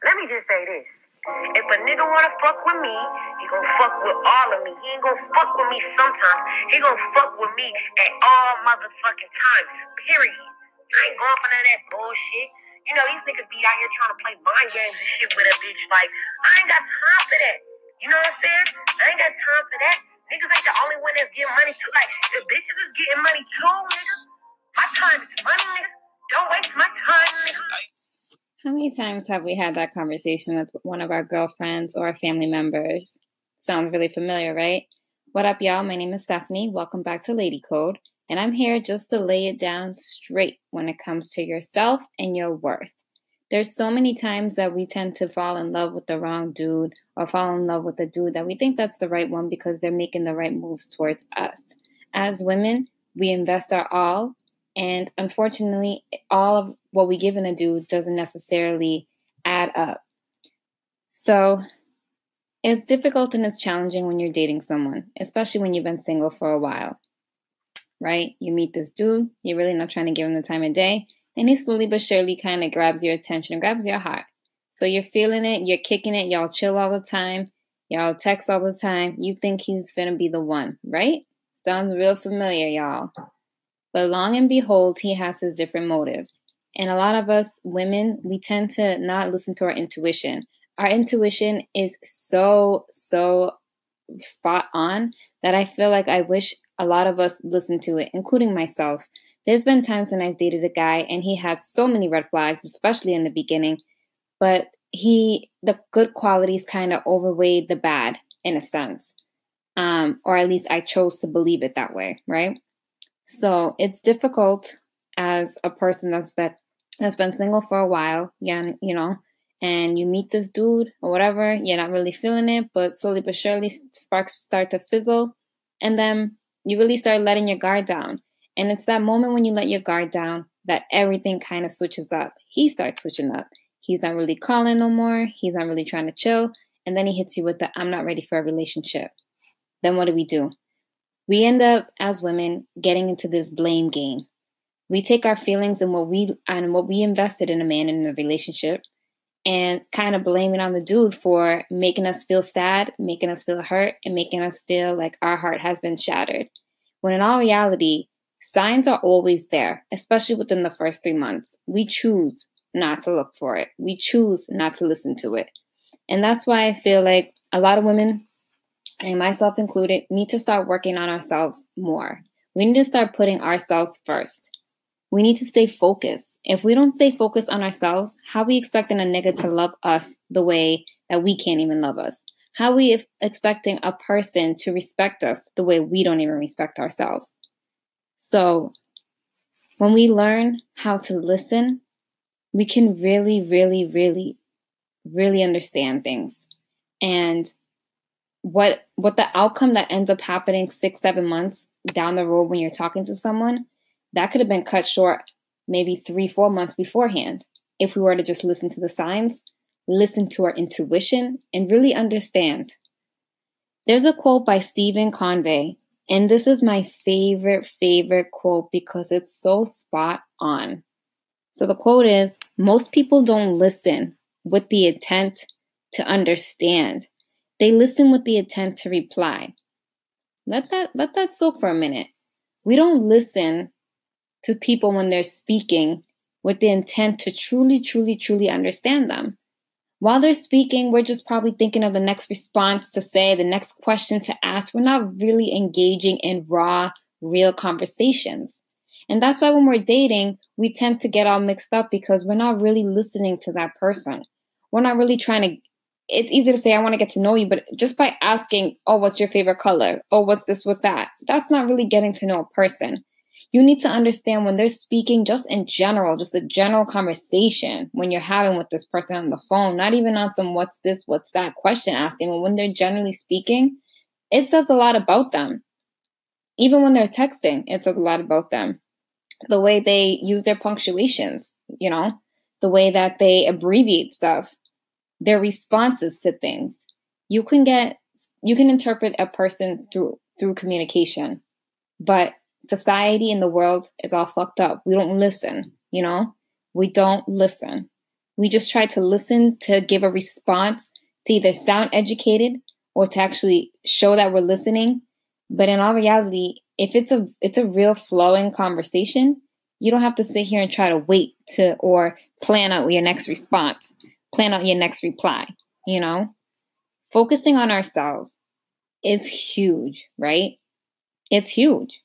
Let me just say this. If a nigga wanna fuck with me, he gonna fuck with all of me. He ain't gonna fuck with me sometimes. He gonna fuck with me at all motherfucking times. Period. I ain't going for none of that bullshit. You know, these niggas be out here trying to play mind games and shit with a bitch. Like, I ain't got time for that. You know what I'm saying? I ain't got time for that. Niggas ain't the only one that's getting money too. Like, the bitches is getting money too, nigga. My time is money, nigga. Don't waste my time, nigga. How many times have we had that conversation with one of our girlfriends or family members? Sounds really familiar, right? What up, y'all? My name is Stephanie. Welcome back to Lady Code. And I'm here just to lay it down straight when it comes to yourself and your worth. There's so many times that we tend to fall in love with the wrong dude or fall in love with a dude that we think that's the right one because they're making the right moves towards us. As women, we invest our all. And unfortunately, all of what we give in a dude doesn't necessarily add up. So it's difficult and it's challenging when you're dating someone, especially when you've been single for a while, right? You meet this dude, you're really not trying to give him the time of day, and he slowly but surely kind of grabs your attention, grabs your heart. So you're feeling it, you're kicking it, y'all chill all the time, y'all text all the time. You think he's gonna be the one, right? Sounds real familiar, y'all. But long and behold, he has his different motives. And a lot of us women, we tend to not listen to our intuition. Our intuition is so spot on that I feel like I wish a lot of us listened to it, including myself. There's been times when I've dated a guy and he had so many red flags, especially in the beginning, but the good qualities kind of overweighed the bad in a sense. Or at least I chose to believe it that way, right? So it's difficult as a person that's been single for a while, and you meet this dude or whatever, you're not really feeling it, but slowly but surely sparks start to fizzle, and then you really start letting your guard down. And it's that moment when you let your guard down that everything kind of switches up. He starts switching up. He's not really calling no more. He's not really trying to chill. And then he hits you with the, I'm not ready for a relationship. Then what do? We end up, as women, getting into this blame game. We take our feelings and what we invested in a man in a relationship and kind of blame it on the dude for making us feel sad, making us feel hurt, and making us feel like our heart has been shattered. When in all reality, signs are always there, especially within the first 3 months. We choose not to look for it. We choose not to listen to it. And that's why I feel like a lot of women, and myself included, need to start working on ourselves more. We need to start putting ourselves first. We need to stay focused. If we don't stay focused on ourselves, how are we expecting a nigga to love us the way that we can't even love us? How are we expecting a person to respect us the way we don't even respect ourselves? So when we learn how to listen, we can really, really, really, really understand things. And what the outcome that ends up happening 6-7 months down the road when you're talking to someone, that could have been cut short maybe 3-4 months beforehand if we were to just listen to the signs, listen to our intuition, and really understand. There's a quote by Stephen Convey, and this is my favorite quote because it's so spot on. So the quote is, most people don't listen with the intent to understand. They listen with the intent to reply. Let that soak for a minute. We don't listen to people when they're speaking with the intent to truly understand them. While they're speaking, we're just probably thinking of the next response to say, the next question to ask. We're not really engaging in raw, real conversations. And that's why when we're dating, we tend to get all mixed up because we're not really listening to that person. We're not really trying to. It's easy to say, I want to get to know you, but just by asking, oh, what's your favorite color? Oh, what's this with that? That's not really getting to know a person. You need to understand when they're speaking, just in general, just a general conversation when you're having with this person on the phone, not even on some what's this, what's that question asking, but when they're generally speaking, it says a lot about them. Even when they're texting, it says a lot about them. The way they use their punctuations, the way that they abbreviate stuff. Their responses to things. You can interpret a person through communication, but society and the world is all fucked up. We don't listen, we don't listen. We just try to listen to give a response to either sound educated or to actually show that we're listening. But in all reality, if it's a real flowing conversation, you don't have to sit here and try to wait to or plan out your next response, plan out your next reply, you know? Focusing on ourselves is huge, right? It's huge.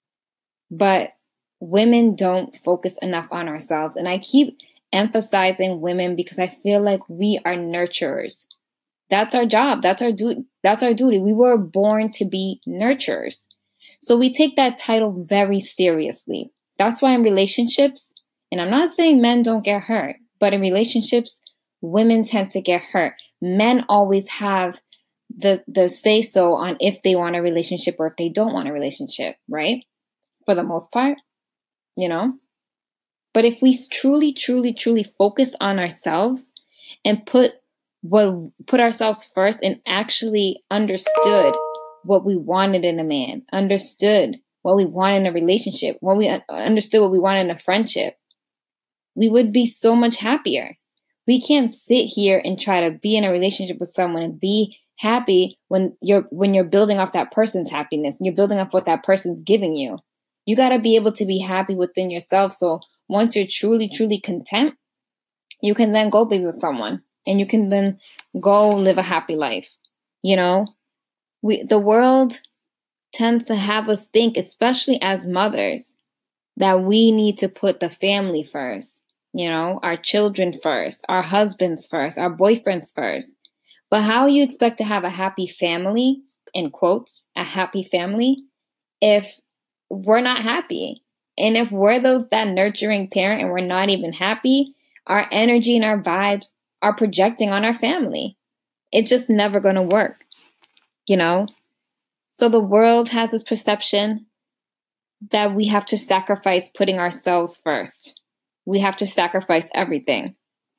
But women don't focus enough on ourselves. And I keep emphasizing women because I feel like we are nurturers. That's our job. That's our duty. We were born to be nurturers. So we take that title very seriously. That's why in relationships, and I'm not saying men don't get hurt, but in relationships, women tend to get hurt. Men always have the say so on if they want a relationship or if they don't want a relationship, right? For the most part, you know? But if we truly, truly, truly focus on ourselves and put ourselves first and actually understood what we wanted in a man, understood what we want in a relationship, when we understood what we want in a friendship, we would be so much happier. We can't sit here and try to be in a relationship with someone and be happy when you're building off that person's happiness and you're building off what that person's giving you. You got to be able to be happy within yourself. So once you're truly, truly content, you can then go be with someone and you can then go live a happy life. You know, the world tends to have us think, especially as mothers, that we need to put the family first, you know, our children first, our husbands first, our boyfriends first. But how you expect to have a happy family, in quotes, a happy family, if we're not happy? And if we're that nurturing parent and we're not even happy, our energy and our vibes are projecting on our family. It's just never going to work, you know? So the world has this perception that we have to sacrifice putting ourselves first. We have to sacrifice everything,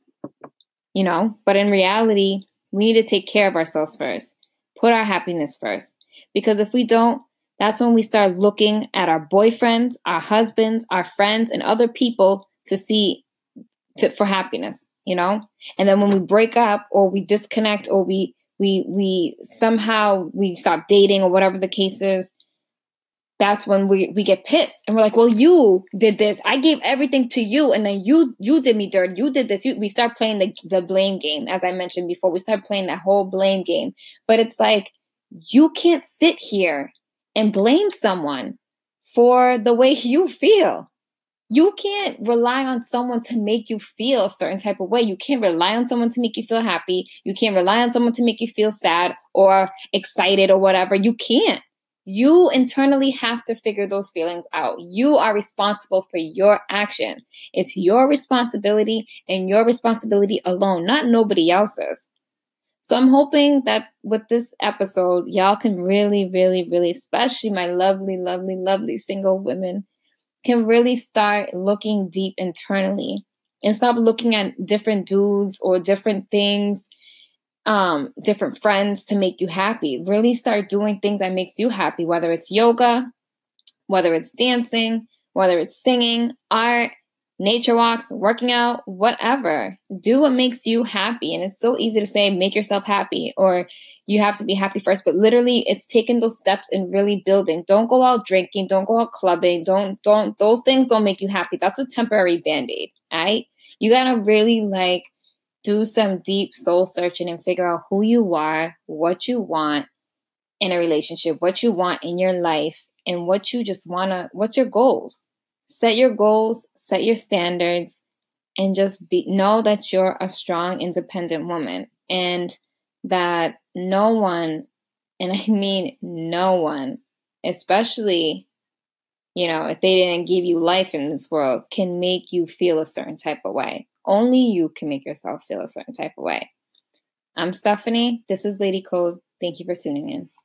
you know? But in reality, we need to take care of ourselves first, put our happiness first. Because if we don't, that's when we start looking at our boyfriends, our husbands, our friends, and other people for happiness, you know? And then when we break up or we disconnect or we somehow stop dating or whatever the case is, that's when we get pissed. And we're like, well, you did this. I gave everything to you. And then you did me dirty. You did this. We start playing the blame game. As I mentioned before, we start playing that whole blame game. But it's like, you can't sit here and blame someone for the way you feel. You can't rely on someone to make you feel a certain type of way. You can't rely on someone to make you feel happy. You can't rely on someone to make you feel sad or excited or whatever. You can't. You internally have to figure those feelings out. You are responsible for your action. It's your responsibility and your responsibility alone, not nobody else's. So I'm hoping that with this episode, y'all can really, really, really, especially my lovely, lovely, lovely single women, can really start looking deep internally and stop looking at different dudes or different things, different friends to make you happy. Really start doing things that makes you happy, whether it's yoga, whether it's dancing, whether it's singing, art, nature walks, working out, whatever. Do what makes you happy. And it's so easy to say, make yourself happy, or you have to be happy first. But literally, it's taking those steps and really building. Don't go out drinking. Don't go out clubbing. Those things don't make you happy. That's a temporary Band-Aid, all right? You got to really do some deep soul searching and figure out who you are, what you want in a relationship, what you want in your life, and what you just what's your goals. Set your goals, set your standards, and just know that you're a strong, independent woman, and that no one, and I mean no one, especially, if they didn't give you life in this world, can make you feel a certain type of way. Only you can make yourself feel a certain type of way. I'm Stephanie. This is Lady Code. Thank you for tuning in.